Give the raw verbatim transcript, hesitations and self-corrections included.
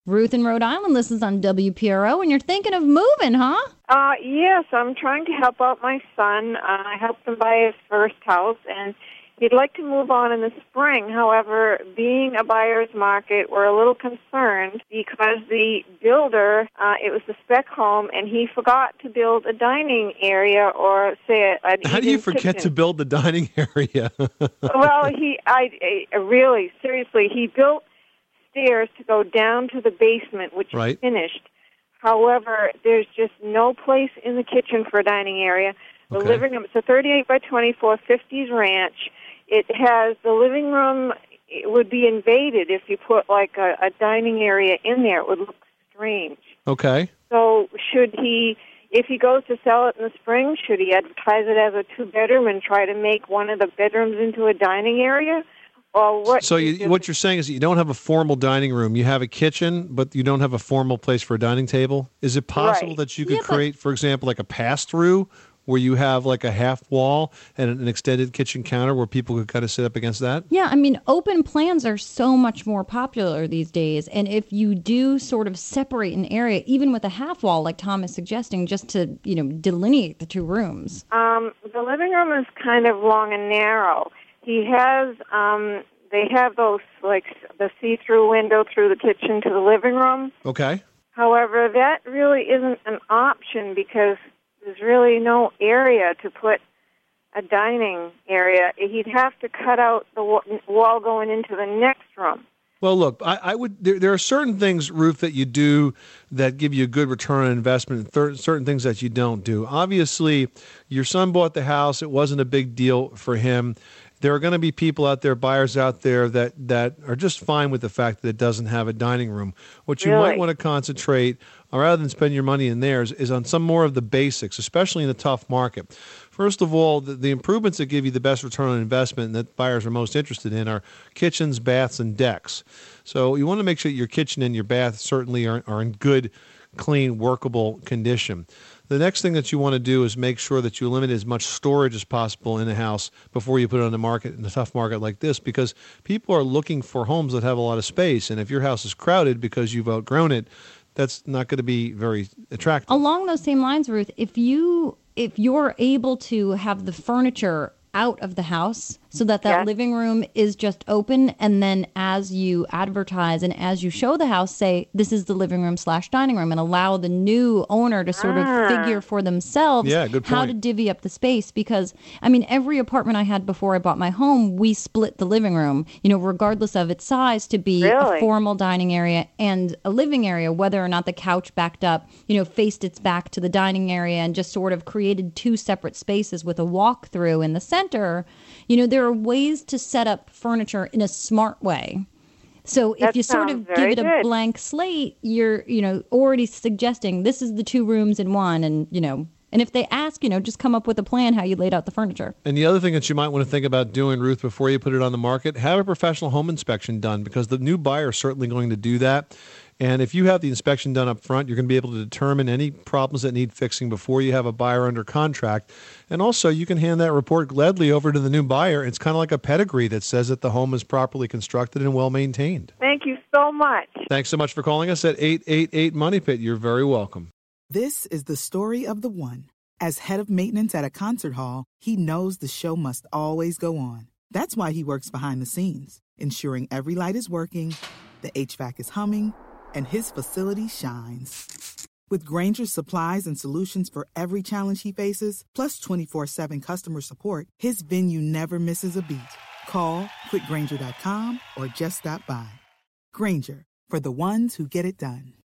Ruth in Rhode Island listens on W P R O, and you're thinking of moving, huh? Uh, yes, I'm trying to help out my son. Uh, I helped him buy his first house, and he'd like to move on in the spring. However, being a buyer's market, we're a little concerned because the builder, uh, it was a spec home, and he forgot to build a dining area or, say, a, an How do you forget kitchen. to build the dining area? Well, he, I, I really, seriously, he built stairs to go down to the basement, which right. is finished. However, there's just no place in the kitchen for a dining area. The okay. living room, it's a thirty-eight by twenty-four fifties ranch. It has the living room, it would be invaded if you put like a, a dining area in there. It would look strange. Okay. So should he, if he goes to sell it in the spring, should he advertise it as a two-bedroom and try to make one of the bedrooms into a dining area? Or what? So you, what you're saying is that you don't have a formal dining room. You have a kitchen, but you don't have a formal place for a dining table? Is it possible right. that you could yeah, create, for example, like a pass-through where you have like a half wall and an extended kitchen counter where people could kind of sit up against that? Yeah, I mean, open plans are so much more popular these days. And if you do sort of separate an area, even with a half wall, like Tom is suggesting, just to, you know, delineate the two rooms. Um, the living room is kind of long and narrow. He has, um, they have those, like, the see-through window through the kitchen to the living room. Okay. However, that really isn't an option because there's really no area to put a dining area. He'd have to cut out the wall going into the next room. Well, look, I, I would. There, there are certain things, Ruth, that you do that give you a good return on investment, and th- certain things that you don't do. Obviously, your son bought the house. It wasn't a big deal for him. There are going to be people out there, buyers out there, that, that are just fine with the fact that it doesn't have a dining room. What you Really? might want to concentrate, rather than spend your money in theirs, is on some more of the basics, especially in a tough market. First of all, the, the improvements that give you the best return on investment and that buyers are most interested in are kitchens, baths, and decks. So you want to make sure your kitchen and your bath certainly are, are in good, clean, workable condition. The next thing that you want to do is make sure that you eliminate as much storage as possible in the house before you put it on the market in a tough market like this, because people are looking for homes that have a lot of space. And if your house is crowded because you've outgrown it, that's not going to be very attractive. Along those same lines, Ruth, if you if you're able to have the furniture out of the house so that that yes. living room is just open, and then as you advertise and as you show the house, say this is the living room slash dining room, and allow the new owner to sort ah. of figure for themselves yeah, good how point. to divvy up the space. Because I mean, every apartment I had before I bought my home, we split the living room, you know, regardless of its size, to be really? a formal dining area and a living area, whether or not the couch backed up, you know, faced its back to the dining area, and just sort of created two separate spaces with a walk-through in the center. You know, there are ways to set up furniture in a smart way. So if That you sort of sounds give very it a good. blank slate, you're, you know, already suggesting this is the two rooms in one. And, you know, and if they ask, you know, just come up with a plan how you laid out the furniture. And the other thing that you might want to think about doing, Ruth, before you put it on the market, have a professional home inspection done, because the new buyer is certainly going to do that. And if you have the inspection done up front, you're going to be able to determine any problems that need fixing before you have a buyer under contract. And also, you can hand that report gladly over to the new buyer. It's kind of like a pedigree that says that the home is properly constructed and well maintained. Thank you so much. Thanks so much for calling us at eight eight eight Money Pit. You're very welcome. This is the story of the one. As head of maintenance at a concert hall, he knows the show must always go on. That's why he works behind the scenes, ensuring every light is working, the H V A C is humming, and his facility shines. With Grainger's supplies and solutions for every challenge he faces, plus twenty-four seven customer support, his venue never misses a beat. Call quick grainger dot com or just stop by. Grainger, for the ones who get it done.